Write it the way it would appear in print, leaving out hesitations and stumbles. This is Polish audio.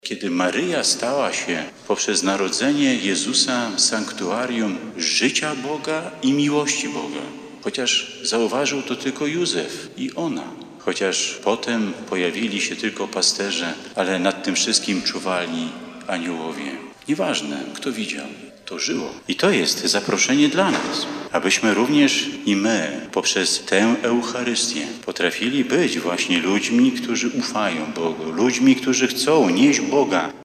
Kiedy Maryja stała się poprzez narodzenie Jezusa sanktuarium życia Boga i miłości Boga, chociaż zauważył to tylko Józef i ona, chociaż potem pojawili się tylko pasterze, ale nad tym wszystkim czuwali aniołowie. Nieważne, kto widział, to żyło. I to jest zaproszenie dla nas, abyśmy również i my poprzez tę Eucharystię potrafili być właśnie ludźmi, którzy ufają Bogu, ludźmi, którzy chcą nieść Boga